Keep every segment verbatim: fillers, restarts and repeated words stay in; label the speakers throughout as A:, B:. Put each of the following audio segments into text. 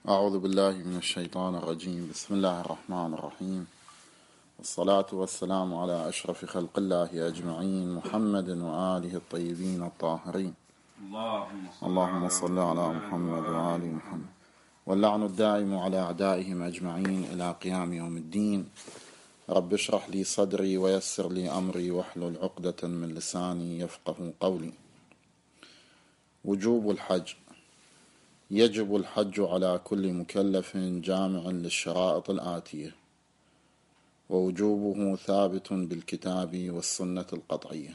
A: أعوذ بالله من الشيطان الرجيم. بسم الله الرحمن الرحيم، والصلاة والسلام على أشرف خلق الله أجمعين، محمد وآله الطيبين الطاهرين. اللهم صل على محمد وآل محمد، واللعن الدائم على أعدائهم أجمعين إلى قيام يوم الدين. رب اشرح لي صدري ويسر لي أمري واحلل عقدة من لساني يفقه قولي. وجوب الحج. يجب الحج على كل مكلف جامع للشرائط الآتية، ووجوبه ثابت بالكتاب والسنة القطعية،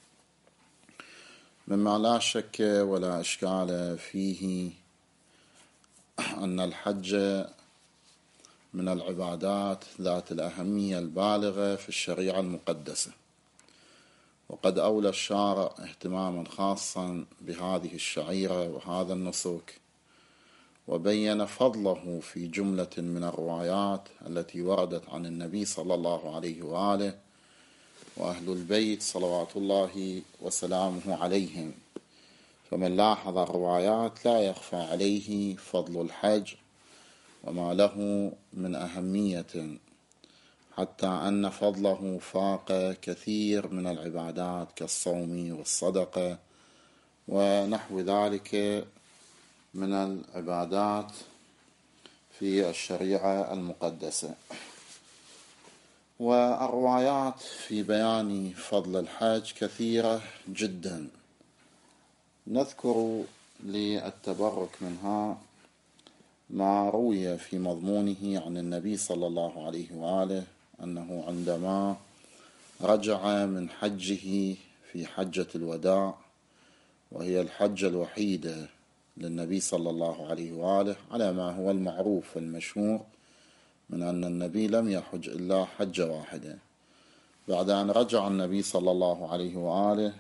A: مما لا شك ولا إشكال فيه أن الحج من العبادات ذات الأهمية البالغة في الشريعة المقدسة، وقد أولى الشارع اهتماما خاصا بهذه الشعيرة وهذا النسك، وبين فضله في جملة من الروايات التي وردت عن النبي صلى الله عليه وآله وأهل البيت صلوات الله وسلامه عليهم. فمن لاحظ الروايات لا يخفى عليه فضل الحج وما له من أهمية، حتى أن فضله فاق كثير من العبادات كالصوم والصدقة ونحو ذلك من العبادات في الشريعة المقدسة. والروايات في بيان فضل الحج كثيرة جدا، نذكر للتبرك منها ما روي في مضمونه عن النبي صلى الله عليه وآله أنه عندما رجع من حجه في حجة الوداع، وهي الحجة الوحيدة للنبي صلى الله عليه وآله على ما هو المعروف والمشهور من أن النبي لم يحج إلا حجة واحدة، بعد أن رجع النبي صلى الله عليه وآله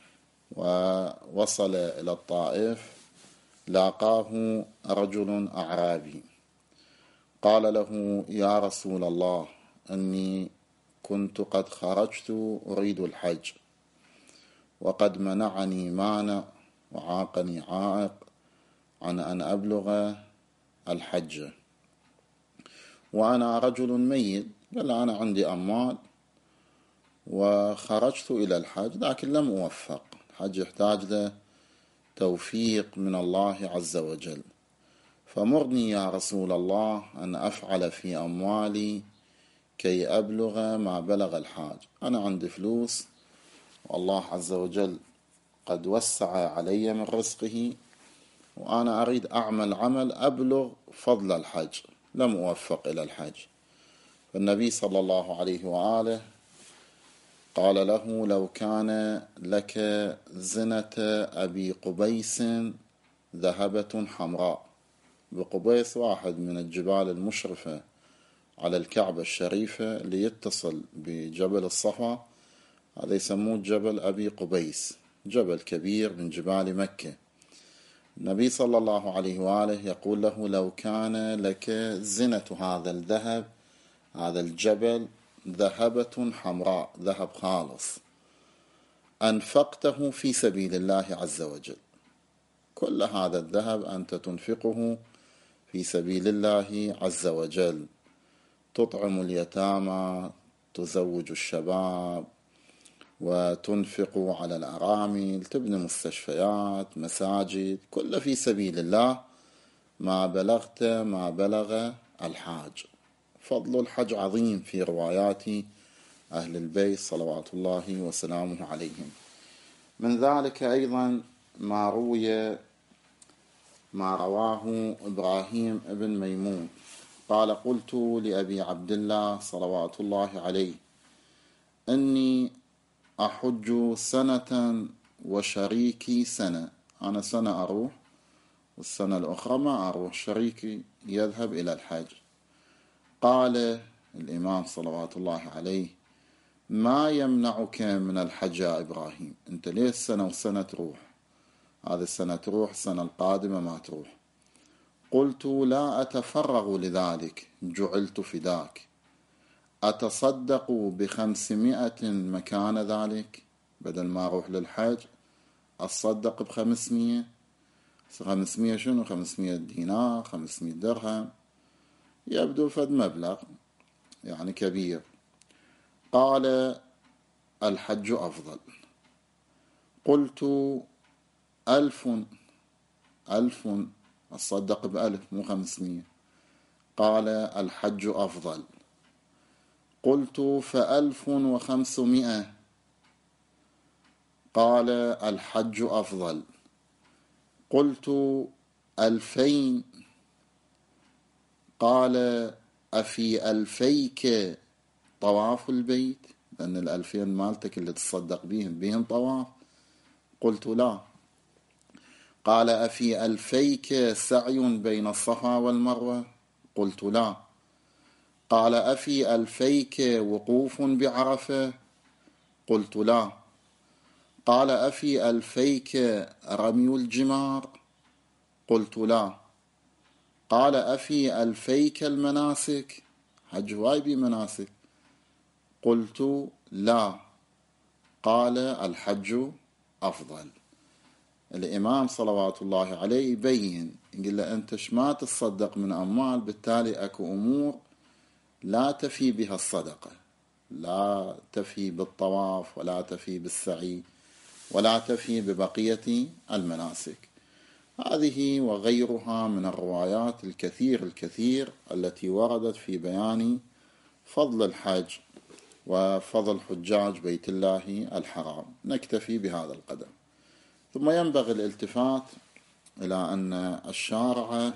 A: ووصل إلى الطائف لاقاه رجل أعرابي قال له: يا رسول الله، أني كنت قد خرجت أريد الحج، وقد منعني مانع وعاقني عائق عن أن أبلغ الحج، وأنا رجل ميت. قال: أنا عندي أموال وخرجت إلى الحج لكن لم أوفق. الحج يحتاج له توفيق من الله عز وجل، فمرني يا رسول الله أن أفعل في أموالي كي أبلغ ما بلغ الحاج. أنا عندي فلوس والله عز وجل قد وسع علي من رزقه، وأنا أريد أعمل عمل أبلغ فضل الحج، لم أوفق إلى الحج. فالنبي صلى الله عليه وآله قال له: لو كان لك زنة أبي قبيس ذهبة حمراء. بقبيس واحد من الجبال المشرفة على الكعبة الشريفة ليتصل بجبل الصفا، هذا يسموه جبل أبي قبيس، جبل كبير من جبال مكة. النبي صلى الله عليه وآله يقول له: لو كان لك زنة هذا الذهب، هذا الجبل ذهبة حمراء، ذهب خالص، أنفقته في سبيل الله عز وجل، كل هذا الذهب أنت تنفقه في سبيل الله عز وجل، تطعم اليتامى، تزوج الشباب، وتنفق على الأرامل، تبني مستشفيات، مساجد، كل في سبيل الله، ما بلغت ما بلغ الحاج. فضل الحج عظيم في روايات أهل البيت صلوات الله وسلامه عليهم. من ذلك أيضا ما روي ما رواه إبراهيم ابن ميمون قال: قلت لأبي عبد الله صلوات الله عليه: إني أحج سنة وشريكي سنة، أنا سنة أروح والسنة الأخرى ما أروح، شريكي يذهب إلى الحج. قال الإمام صلوات الله عليه: ما يمنعك من الحج يا إبراهيم؟ أنت ليه سنة وسنة تروح؟ هذه السنة تروح، السنة القادمة ما تروح. قلت: لا أتفرغ لذلك، جعلت فداك، أتصدق بخمسمائة مكان ذلك، بدل ما أروح للحج أتصدق بخمسمية. خمسمية شنو؟ خمسمية دينار، خمسمية درهم، يبدو فد مبلغ يعني كبير. قال الحج أفضل. قلت ألف، ألف أصدق بألف مو خمسمية. قال الحج أفضل. قلت فألف وخمسمائة. قال الحج أفضل. قلت ألفين. قال أفي ألفيك طواف البيت؟ لأن الألفين مالتك اللي تصدق بهم بهم طواف. قلت لا. قال أفي ألفيك سعي بين الصفا والمروة؟ قلت لا. قال أفي ألفيك وقوف بعرفة؟ قلت لا. قال أفي ألفيك رمي الجمار؟ قلت لا. قال أفي ألفيك المناسك؟ حج هواي بمناسك. قلت لا. قال الحج أفضل. الإمام صلوات الله عليه يبين، يقول له أنت ما تصدق من أموال، بالتالي أكو أمور لا تفي بها الصدقة، لا تفي بالطواف ولا تفي بالسعي ولا تفي ببقية المناسك. هذه وغيرها من الروايات الكثير الكثير التي وردت في بيان فضل الحج وفضل حجاج بيت الله الحرام. نكتفي بهذا القدر. ثم ينبغي الالتفات إلى أن الشارع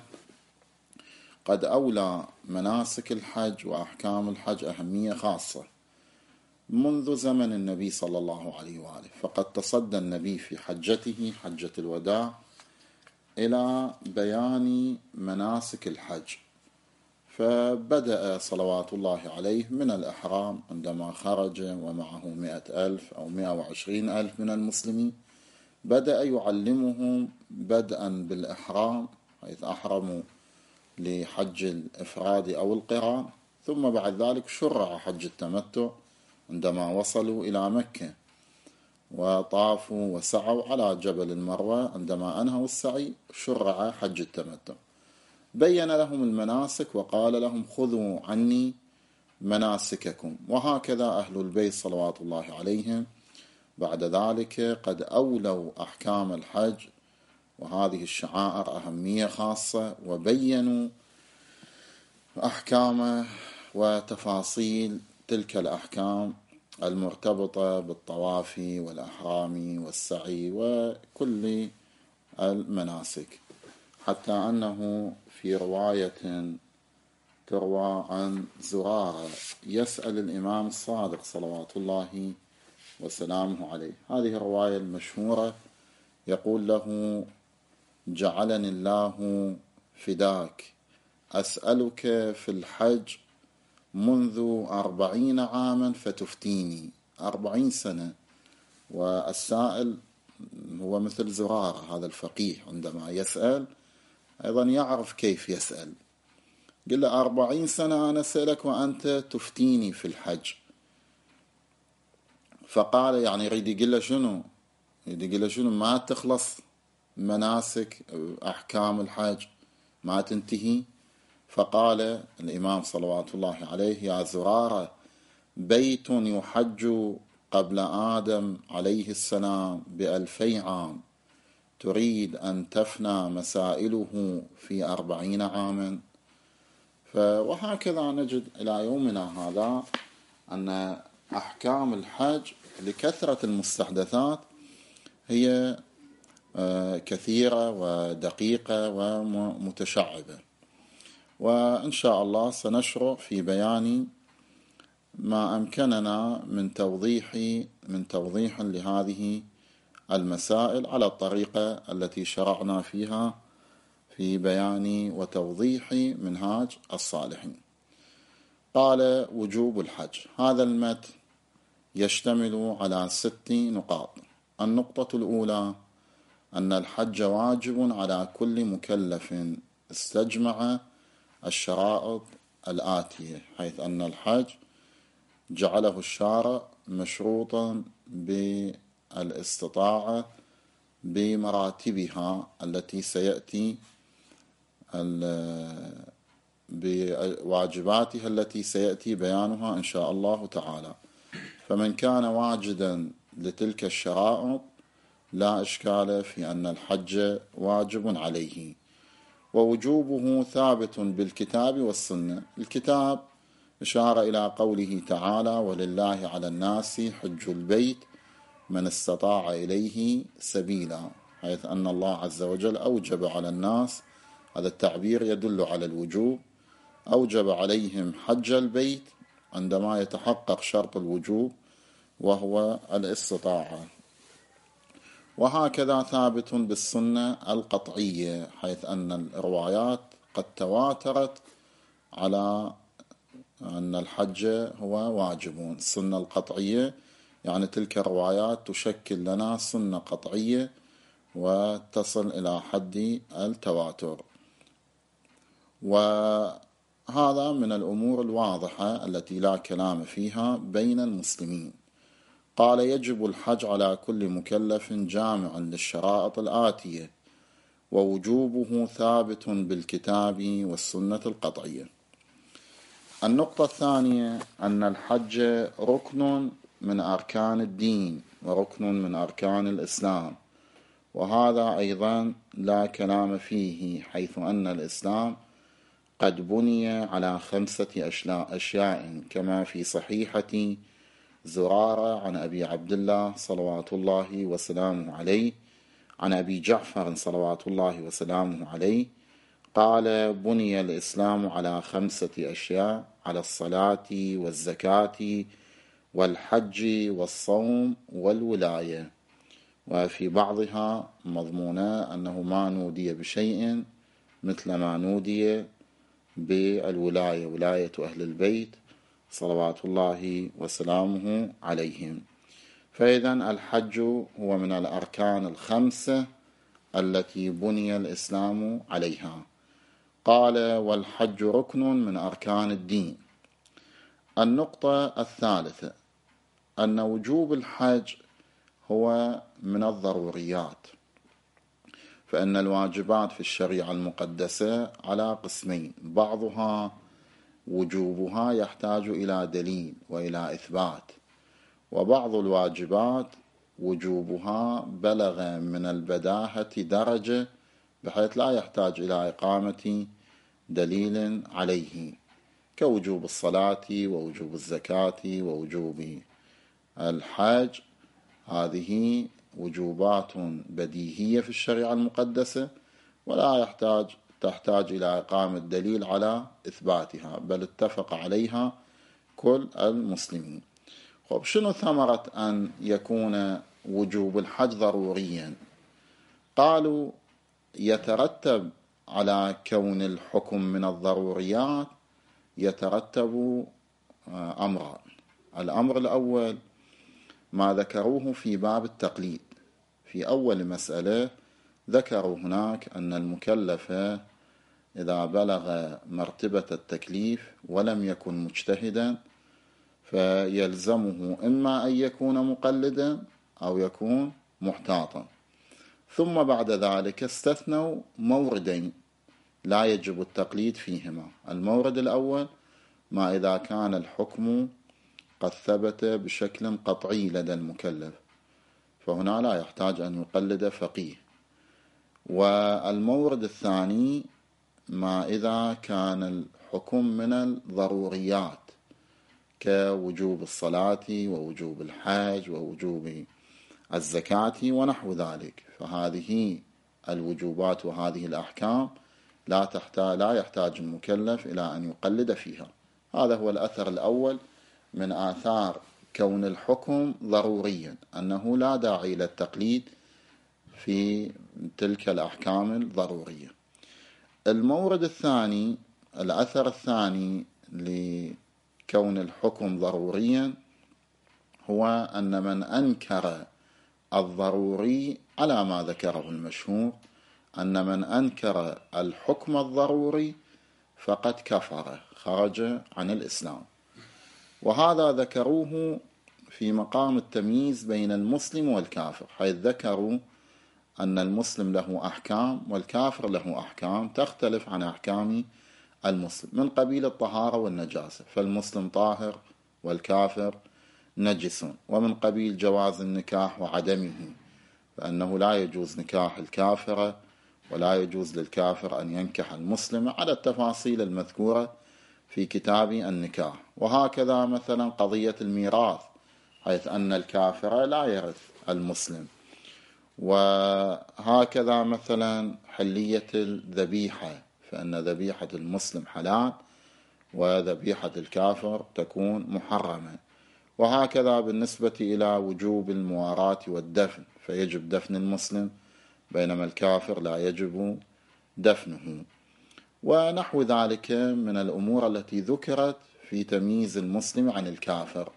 A: قد أولى مناسك الحج وأحكام الحج أهمية خاصة منذ زمن النبي صلى الله عليه وآله. فقد تصدى النبي في حجته حجة الوداع إلى بيان مناسك الحج، فبدأ صلوات الله عليه من الإحرام عندما خرج ومعه مئة ألف أو مئة وعشرين ألف من المسلمين، بدأ يعلمهم بدءا بالإحرام حيث أحرموا لحج الإفراد أو القران، ثم بعد ذلك شرع حج التمتع عندما وصلوا إلى مكة وطافوا وسعوا على جبل المروة. عندما أنهوا السعي شرع حج التمتع، بين لهم المناسك وقال لهم خذوا عني مناسككم. وهكذا أهل البيت صلوات الله عليهم بعد ذلك قد أولوا أحكام الحج وهذه الشعائر أهمية خاصة، وبينوا أحكام وتفاصيل تلك الأحكام المرتبطة بالطواف والأحرام والسعي وكل المناسك، حتى أنه في رواية تروى عن زرارة يسأل الإمام الصادق صلوات الله وسلامه عليه، هذه الرواية المشهورة، يقول له جعلني الله فداك أسألك في الحج منذ أربعين عاما فتفتيني. أربعين سنة، والسائل هو مثل زرارة هذا الفقيه عندما يسأل أيضا يعرف كيف يسأل. قل له أربعين سنة أنا أسألك وأنت تفتيني في الحج. فقال يعني يريد يقول له شنو؟ يريد يقول له شنو؟ ما تخلص مناسك أحكام الحج، ما تنتهي. فقال الإمام صلوات الله عليه يا زرارة بيت يحج قبل آدم عليه السلام بألفي عام تريد أن تفنى مسائله في أربعين عاما. وهكذا نجد إلى يومنا هذا أن أحكام الحج لكثرة المستحدثات هي كثيرة ودقيقة ومتشعبة، وإن شاء الله سنشرع في بيان ما أمكننا من توضيح من توضيح لهذه المسائل على الطريقة التي شرعنا فيها في بيان وتوضيح منهاج الصالحين. قال وجوب الحج. هذا المتن يشتمل على ست نقاط. النقطة الأولى أن الحج واجب على كل مكلف استجمع الشرائط الآتية، حيث أن الحج جعله الشارع مشروطا بالاستطاعة بمراتبها التي سيأتي بواجباتها التي سيأتي بيانها إن شاء الله تعالى. فمن كان واجدا لتلك الشرائط لا إشكال في أن الحج واجب عليه، ووجوبه ثابت بالكتاب والسنة. الكتاب إشارة إلى قوله تعالى: ولله على الناس حج البيت من استطاع إليه سبيلا، حيث أن الله عز وجل أوجب على الناس، هذا التعبير يدل على الوجوب، أوجب عليهم حج البيت عندما يتحقق شرط الوجوب وهو الاستطاعة. وهكذا ثابت بالسنة القطعية، حيث أن الروايات قد تواترت على أن الحج هو واجب. السنة القطعية يعني تلك الروايات تشكل لنا سنة قطعية وتصل إلى حد التواتر. وهذا من الأمور الواضحة التي لا كلام فيها بين المسلمين. قال: يجب الحج على كل مكلف جامع للشرائط الآتية، ووجوبه ثابت بالكتاب والسنة القطعية. النقطة الثانية أن الحج ركن من أركان الدين وركن من أركان الإسلام، وهذا أيضا لا كلام فيه، حيث أن الإسلام قد بني على خمسة أشياء كما في صحيحة زرارة عن أبي عبد الله صلوات الله وسلامه عليه عن أبي جعفر صلوات الله وسلامه عليه قال: بني الإسلام على خمسة أشياء: على الصلاة والزكاة والحج والصوم والولاية. وفي بعضها مضمونة أنه ما نودي بشيء مثل ما نودي بالولاية، ولاية أهل البيت صلوات الله وسلامه عليهم. فإذا الحج هو من الأركان الخمسة التي بني الإسلام عليها. قال: والحج ركن من أركان الدين. النقطة الثالثة أن وجوب الحج هو من الضروريات، فإن الواجبات في الشريعة المقدسة على قسمين: بعضها وجوبها يحتاج إلى دليل وإلى إثبات، وبعض الواجبات وجوبها بلغ من البداهة درجة بحيث لا يحتاج إلى إقامة دليل عليه، كوجوب الصلاة ووجوب الزكاة ووجوب الحج. هذه وجوبات بديهية في الشريعة المقدسة ولا يحتاج تحتاج إلى إقامة دليل على إثباتها، بل اتفق عليها كل المسلمين. خب، شنو ثمرة أن يكون وجوب الحج ضروريا؟ قالوا: يترتب على كون الحكم من الضروريات يترتب أمران. الأمر الأول ما ذكروه في باب التقليد. في أول مسألة ذكروا هناك أن المكلف إذا بلغ مرتبة التكليف ولم يكن مجتهدا فيلزمه إما أن يكون مقلدا أو يكون محتاطا. ثم بعد ذلك استثنوا موردين لا يجب التقليد فيهما. المورد الأول ما إذا كان الحكم قد ثبت بشكل قطعي لدى المكلف، فهنا لا يحتاج أن يقلد فقيه. والمورد الثاني ما إذا كان الحكم من الضروريات كوجوب الصلاة ووجوب الحج ووجوب الزكاة ونحو ذلك، فهذه الوجوبات وهذه الأحكام لا تحتاج لا يحتاج المكلف إلى أن يقلد فيها. هذا هو الأثر الأول من آثار كون الحكم ضروريا، أنه لا داعي للتقليد في تلك الأحكام الضرورية. المورد الثاني، الأثر الثاني لكون الحكم ضروريا هو أن من أنكر الضروري على ما ذكره المشهور أن من أنكر الحكم الضروري فقد كفر، خرج عن الإسلام. وهذا ذكروه في مقام التمييز بين المسلم والكافر، حيث ذكروا أن المسلم له أحكام والكافر له أحكام تختلف عن أحكام المسلم من قبيل الطهارة والنجاسة، فالمسلم طاهر والكافر نجس، ومن قبيل جواز النكاح وعدمه، فأنه لا يجوز نكاح الكافرة ولا يجوز للكافر أن ينكح المسلم على التفاصيل المذكورة في كتاب النكاح. وهكذا مثلا قضية الميراث، حيث أن الكافر لا يرث المسلم. وهكذا مثلا حلية الذبيحة، فإن ذبيحة المسلم حلال وذبيحة الكافر تكون محرمة. وهكذا بالنسبة إلى وجوب المواراة والدفن، فيجب دفن المسلم بينما الكافر لا يجب دفنه، ونحو ذلك من الأمور التي ذكرت في تمييز المسلم عن الكافر.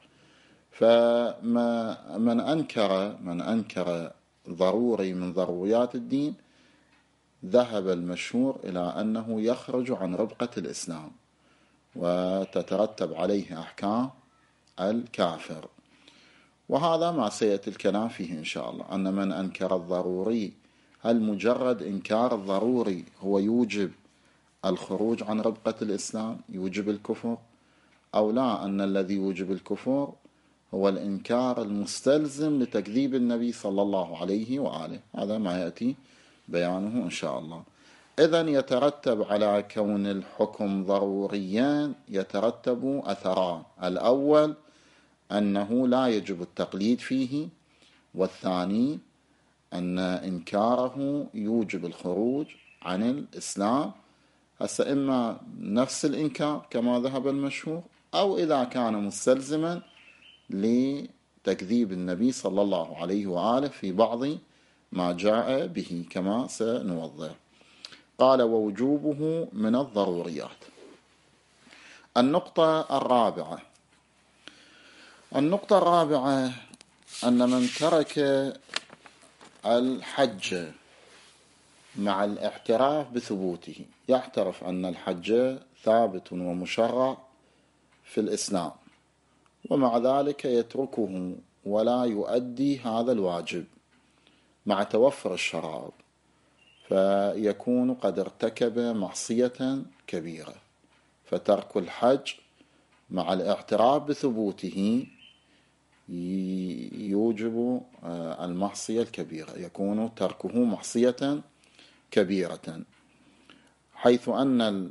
A: فمن أنكر من أنكر ضروري من ضروريات الدين ذهب المشهور إلى أنه يخرج عن ربقة الإسلام وتترتب عليه أحكام الكافر. وهذا ما سيأتي الكلام فيه إن شاء الله، أن من أنكر الضروري، هل مجرد إنكار الضروري هو يوجب الخروج عن ربقة الإسلام، يوجب الكفر، أو لا، أن الذي يوجب الكفر هو الإنكار المستلزم لتكذيب النبي صلى الله عليه وآله. هذا ما يأتي بيانه إن شاء الله. إذن يترتب على كون الحكم ضروريا يترتب أثران: الأول أنه لا يجب التقليد فيه، والثاني أن إنكاره يوجب الخروج عن الإسلام. هسه إما نفس الإنكار كما ذهب المشهور، أو إذا كان مستلزما لتكذيب النبي صلى الله عليه وآله في بعض ما جاء به كما سنوضح. قال: ووجوبه من الضروريات. النقطة الرابعة النقطة الرابعة أن من ترك الحج مع الاعتراف بثبوته، يعترف أن الحج ثابت ومشرع في الإسلام، ومع ذلك يتركه ولا يؤدي هذا الواجب مع توفر الشرائط، فيكون قد ارتكب معصية كبيرة. فترك الحج مع الاعتراف بثبوته يوجب المعصية الكبيرة، يكون تركه معصية كبيرة، حيث أن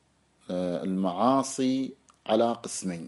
A: المعاصي على قسمين: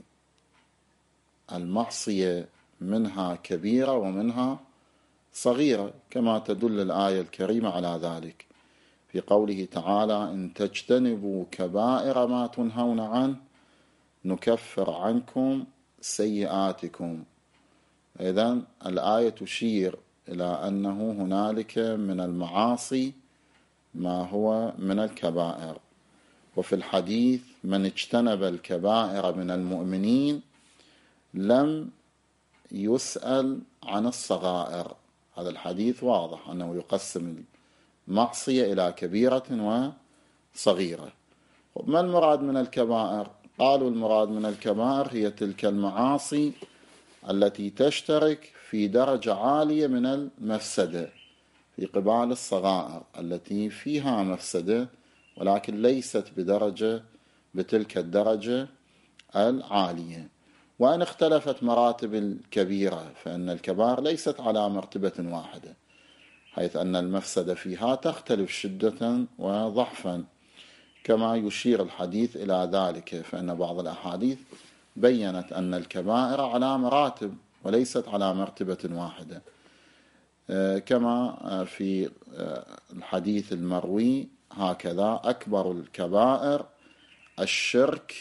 A: المعصية منها كبيرة ومنها صغيرة، كما تدل الآية الكريمة على ذلك في قوله تعالى: إن تجتنبوا كبائر ما تنهون عنه نكفر عنكم سيئاتكم. إذن الآية تشير إلى أنه هنالك من المعاصي ما هو من الكبائر. وفي الحديث: من اجتنب الكبائر من المؤمنين لم يسأل عن الصغائر. هذا الحديث واضح أنه يقسم المعصية إلى كبيرة وصغيرة. ما المراد من الكبائر؟ قالوا المراد من الكبائر هي تلك المعاصي التي تشترك في درجة عالية من المفسدة في قبال الصغائر التي فيها مفسدة ولكن ليست بدرجة بتلك الدرجة العالية. وأن اختلفت مراتب الكبيرة، فإن الكبائر ليست على مرتبة واحدة، حيث أن المفسدة فيها تختلف شدة وضعفا، كما يشير الحديث إلى ذلك. فإن بعض الأحاديث بيّنت أن الكبائر على مراتب وليست على مرتبة واحدة، كما في الحديث المروي هكذا: أكبر الكبائر الشرك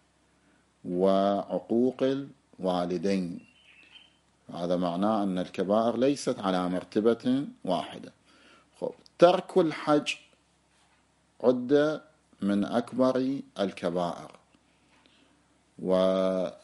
A: وعقوق الوالدين. هذا معناه أن الكبائر ليست على مرتبة واحدة. ترك الحج عد من أكبر الكبائر، وذلك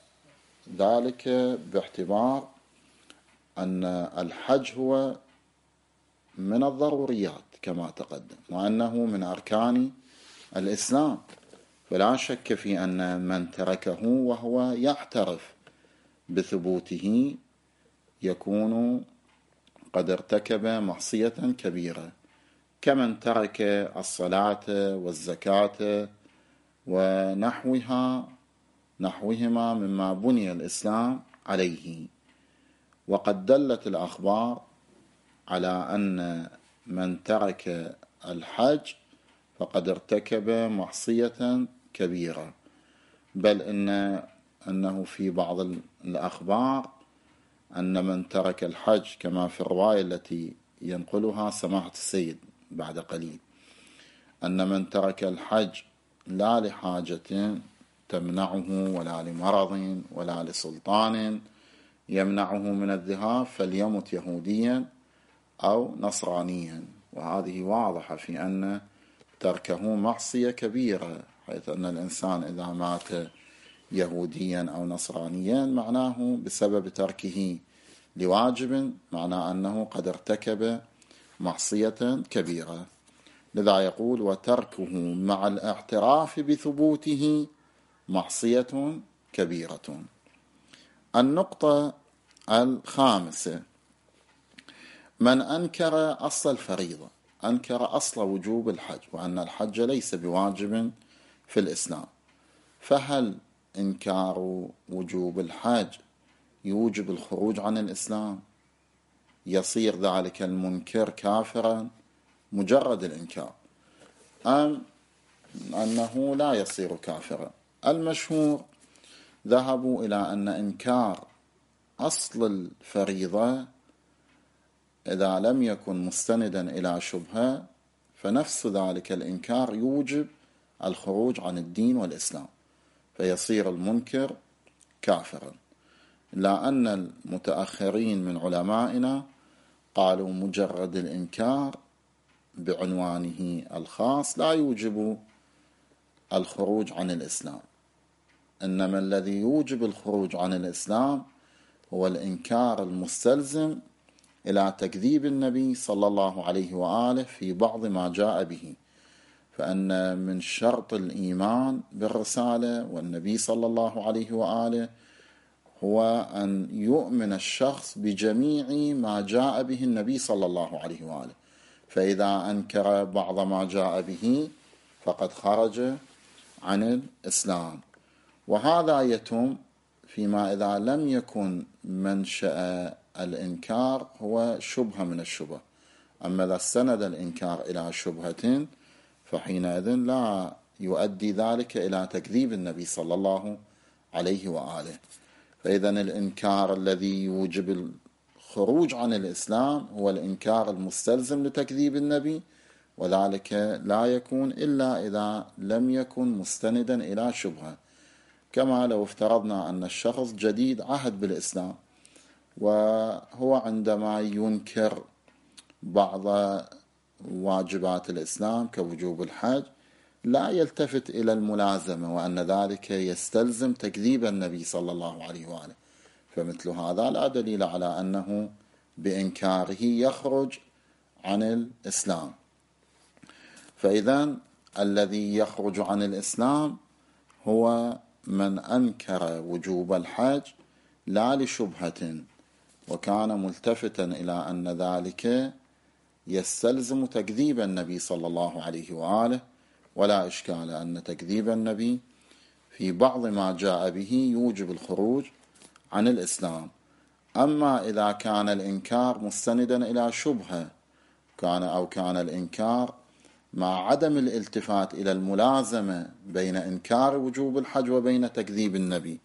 A: باعتبار أن الحج هو من الضروريات كما تقدم، وأنه من أركان الإسلام، فلا شك في أن من تركه وهو يعترف بثبوته يكون قد ارتكب معصية كبيرة، كمن ترك الصلاة والزكاة ونحوها نحوهما مما بني الإسلام عليه. وقد دلت الأخبار على أن من ترك الحج فقد ارتكب معصية كبيرة، بل إن أنه في بعض الأخبار أن من ترك الحج كما في الرواية التي ينقلها سماحة السيد بعد قليل، أن من ترك الحج لا لحاجة تمنعه ولا لمرض ولا لسلطان يمنعه من الذهاب فليمت يهوديا أو نصرانيا. وهذه واضحة في أن تركه معصية كبيرة، حيث أن الإنسان إذا مات يهوديا أو نصرانيا معناه بسبب تركه لواجب، معناه أنه قد ارتكب معصية كبيرة. لذا يقول وتركه مع الاعتراف بثبوته معصية كبيرة. النقطة الخامسة: من أنكر أصل الفريضة، أنكر أصل وجوب الحج وأن الحج ليس بواجب في الإسلام، فهل إنكار وجوب الحج يوجب الخروج عن الإسلام؟ يصير ذلك المنكر كافرا مجرد الإنكار، أم أنه لا يصير كافرا؟ المشهور ذهبوا إلى أن إنكار أصل الفريضة إذا لم يكن مستندا إلى شبهة فنفس ذلك الإنكار يوجب الخروج عن الدين والإسلام، فيصير المنكر كافرا. إلا أن المتأخرين من علمائنا قالوا مجرد الإنكار بعنوانه الخاص لا يوجب الخروج عن الإسلام، إنما الذي يوجب الخروج عن الإسلام هو الإنكار المستلزم إلى تكذيب النبي صلى الله عليه وآله في بعض ما جاء به، فأن من شرط الإيمان بالرسالة والنبي صلى الله عليه وآله هو أن يؤمن الشخص بجميع ما جاء به النبي صلى الله عليه وآله، فإذا أنكر بعض ما جاء به فقد خرج عن الإسلام. وهذا يتم فيما إذا لم يكن منشأ الإنكار هو شبهة من الشبه، أما إذا استند الإنكار إلى شبهة فحينئذ لا يؤدي ذلك إلى تكذيب النبي صلى الله عليه وآله. فإذا الإنكار الذي يوجب الخروج عن الإسلام هو الإنكار المستلزم لتكذيب النبي، وذلك لا يكون إلا إذا لم يكن مستندا إلى شبهة، كما لو افترضنا أن الشخص جديد عهد بالإسلام وهو عندما ينكر بعض واجبات الإسلام كوجوب الحج لا يلتفت إلى الملازمة وأن ذلك يستلزم تكذيب النبي صلى الله عليه وآله، فمثل هذا لا دليل على أنه بإنكاره يخرج عن الإسلام. فإذا الذي يخرج عن الإسلام هو من أنكر وجوب الحج لا لشبهة وكان ملتفتا إلى أن ذلك يستلزم تكذيب النبي صلى الله عليه وآله، ولا إشكال أن تكذيب النبي في بعض ما جاء به يوجب الخروج عن الإسلام. أما إذا كان الإنكار مستندا إلى شبهة كان أو كان الإنكار مع عدم الالتفات إلى الملازمة بين إنكار وجوب الحج وبين تكذيب النبي،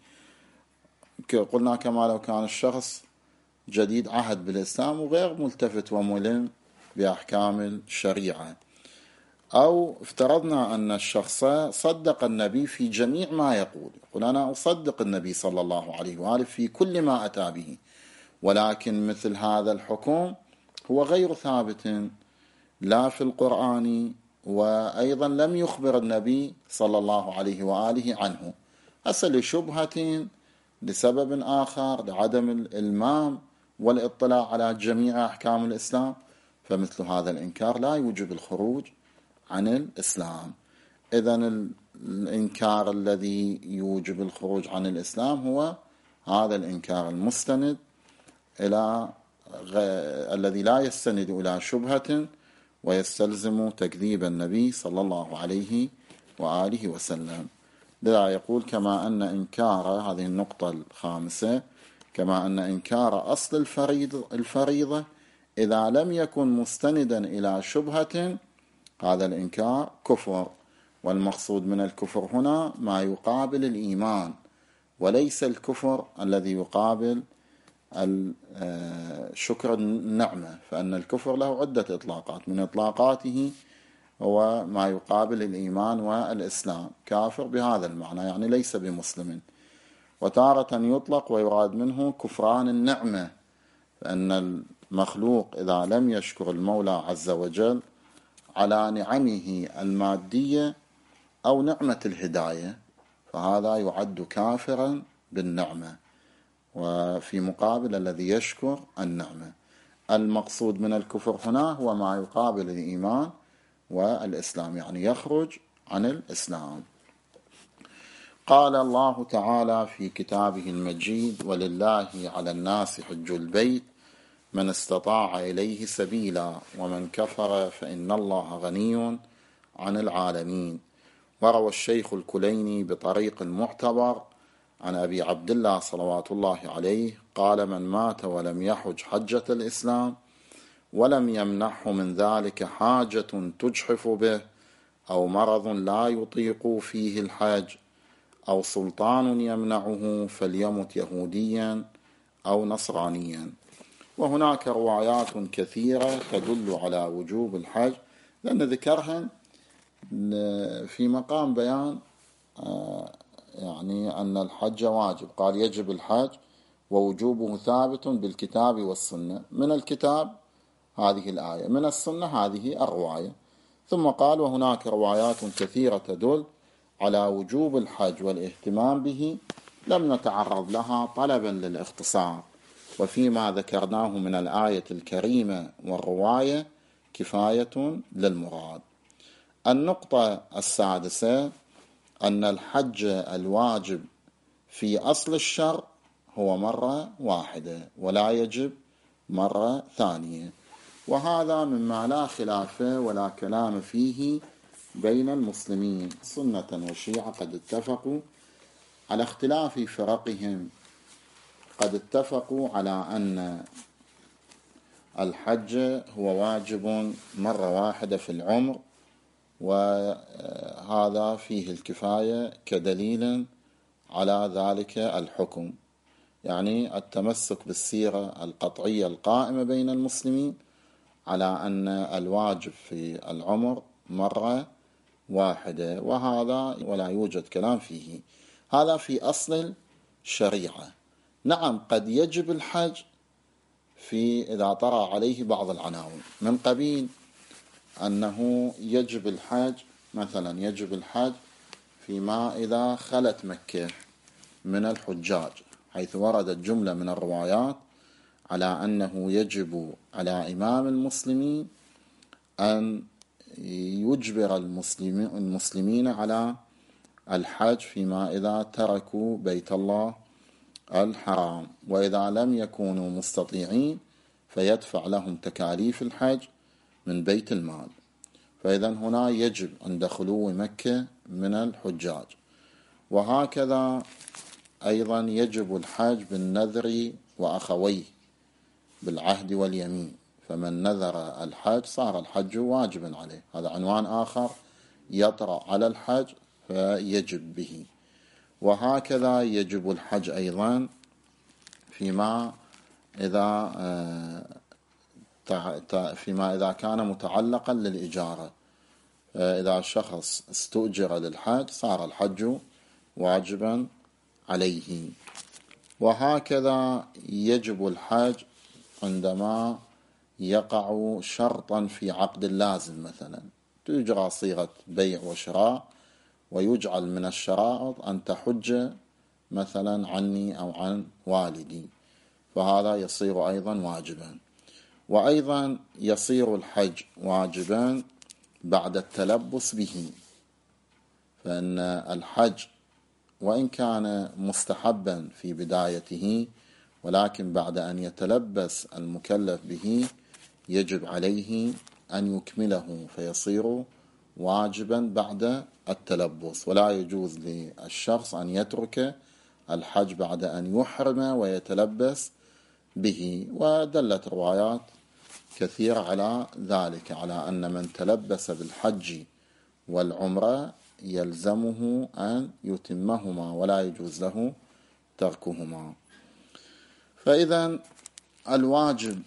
A: قلنا كما لو كان الشخص جديد عهد بالإسلام وغير ملتفت وملم بأحكام الشريعة، أو افترضنا أن الشخص صدق النبي في جميع ما يقول، يقول أنا أصدق النبي صلى الله عليه وآله في كل ما أتى به، ولكن مثل هذا الحكم هو غير ثابت لا في القرآن وأيضا لم يخبر النبي صلى الله عليه وآله عنه، أصل شبهة لسبب آخر لعدم الإلمام والاطلاع على جميع أحكام الإسلام، فمثل هذا الإنكار لا يوجب الخروج عن الإسلام. إذن الإنكار الذي يوجب الخروج عن الإسلام هو هذا الإنكار المستند إلى الذي لا يستند إلى شبهة ويستلزم تكذيب النبي صلى الله عليه وآله وسلم. لذا يقول كما أن إنكار، هذه النقطة الخامسة، كما أن إنكار أصل الفريضة إذا لم يكن مستندا إلى شبهة هذا الإنكار كفر، والمقصود من الكفر هنا ما يقابل الإيمان، وليس الكفر الذي يقابل شكر النعمة، فأن الكفر له عدة إطلاقات، من إطلاقاته هو ما يقابل الإيمان والإسلام، كافر بهذا المعنى يعني ليس بمسلم. وتارة يطلق ويراد منه كفران النعمة، فأن المخلوق إذا لم يشكر المولى عز وجل على نعمه المادية أو نعمة الهداية فهذا يعد كافرا بالنعمة، وفي مقابل الذي يشكر النعمة. المقصود من الكفر هنا هو ما يقابل الإيمان والإسلام، يعني يخرج عن الإسلام. قال الله تعالى في كتابه المجيد: ولله على الناس حج البيت من استطاع إليه سبيلا ومن كفر فإن الله غني عن العالمين. وروى الشيخ الكليني بطريق معتبر عن أبي عبد الله صلوات الله عليه قال: من مات ولم يحج حجة الإسلام ولم يمنحه من ذلك حاجة تجحف به أو مرض لا يطيق فيه الحج أو سلطان يمنعه فليمت يهوديا أو نصرانيا. وهناك روايات كثيرة تدل على وجوب الحج، لأن ذكرها في مقام بيان يعني أن الحج واجب، قال: يجب الحج ووجوبه ثابت بالكتاب والسنة. من الكتاب هذه الآية، من السنة هذه الرواية. ثم قال: وهناك روايات كثيرة تدل على وجوب الحج والاهتمام به لم نتعرض لها طلبا للاختصار، وفيما ذكرناه من الآية الكريمة والرواية كفاية للمراد. النقطة السادسة أن الحج الواجب في أصل الشرع هو مرة واحدة ولا يجب مرة ثانية، وهذا مما لا خلاف ولا كلام فيه بين المسلمين. سنة وشيعة قد اتفقوا على اختلاف فرقهم، قد اتفقوا على أن الحج هو واجب مرة واحدة في العمر، وهذا فيه الكفاية كدليل على ذلك الحكم، يعني التمسك بالسيرة القطعية القائمة بين المسلمين على أن الواجب في العمر مرة واحدة، وهذا ولا يوجد كلام فيه. هذا في أصل الشريعة. نعم قد يجب الحج في إذا طرأ عليه بعض العناوين، من قبيل أنه يجب الحج، مثلا يجب الحج فيما إذا خلت مكة من الحجاج، حيث وردت جملة من الروايات على أنه يجب على إمام المسلمين أن يجبر المسلمين على الحج فيما إذا تركوا بيت الله الحرام، وإذا لم يكونوا مستطيعين فيدفع لهم تكاليف الحج من بيت المال. فإذا هنا يجب عند خلو مكة من الحجاج. وهكذا أيضا يجب الحج بالنذر وأخويه بالعهد واليمين، فمن نذر الحج صار الحج واجبا عليه، هذا عنوان آخر يطرأ على الحج فيجب به. وهكذا يجب الحج أيضا فيما إذا فيما إذا كان متعلقا للإجارة، إذا شخص استؤجر للحج صار الحج واجبا عليه. وهكذا يجب الحج عندما يقع شرطا في عقد اللازم، مثلا تجرى صيغة بيع وشراء ويجعل من الشرائط أن تحج مثلا عني أو عن والدي، فهذا يصير أيضا واجبا. وأيضا يصير الحج واجبا بعد التلبس به، فإن الحج وإن كان مستحبا في بدايته ولكن بعد أن يتلبس المكلف به يجب عليه أن يكمله فيصير واجبا بعد التلبس، ولا يجوز للشخص أن يترك الحج بعد أن يحرم ويتلبس به. ودلت روايات كثيرة على ذلك، على أن من تلبس بالحج والعمرة يلزمه أن يتمهما ولا يجوز له تركهما. فإذا الواجب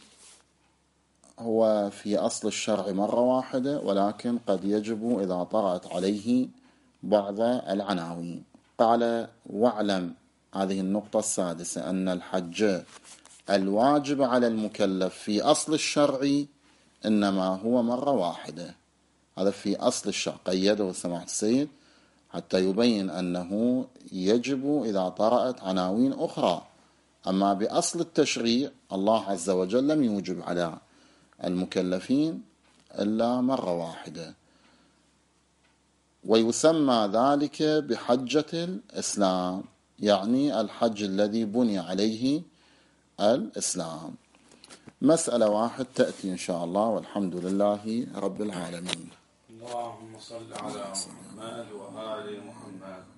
A: هو في أصل الشرع مرة واحدة، ولكن قد يجب إذا طرأت عليه بعض العناوين. قال: واعلم، هذه النقطة السادسة، أن الحج الواجب على المكلف في أصل الشرع إنما هو مرة واحدة. هذا في أصل الشرع، قيده سماحة السيد حتى يبين أنه يجب إذا طرأت عناوين أخرى. أما بأصل التشريع الله عز وجل لم يوجب على المكلفين إلا مرة واحدة، ويسمى ذلك بحجة الإسلام، يعني الحج الذي بني عليه الإسلام. مسألة واحد تأتي إن شاء الله، والحمد لله رب العالمين.
B: اللهم صل على محمد وآل محمد.